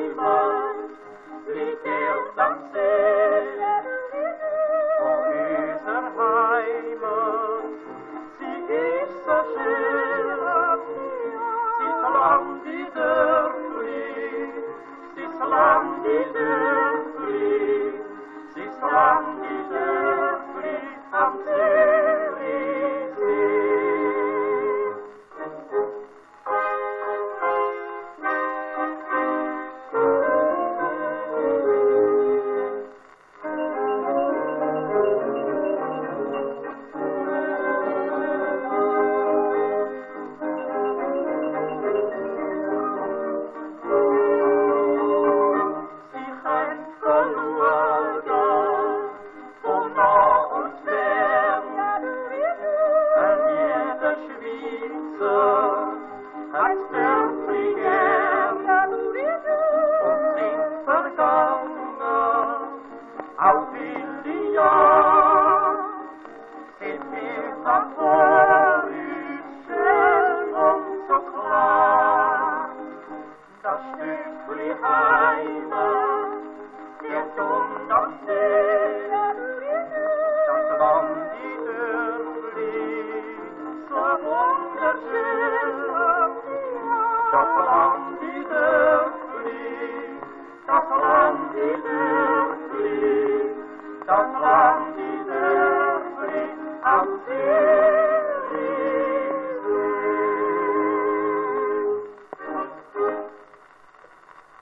Heimat liegt erst am See. Oh, unsere Heimat, sie ist so schön, sie ist lang die Dörfli, sie ist lang die Dörfli, sie ist lang die Dörfli am Zürichsee. Auf viele Jahre sind wir davor schön und so klar. Das Stückli Heimat, der Dumm am See, das Land, die Dörfli, so wunderschön. Das Land, die Dörfli, das Land, die Dörfli, das Land, die Dörfli am See.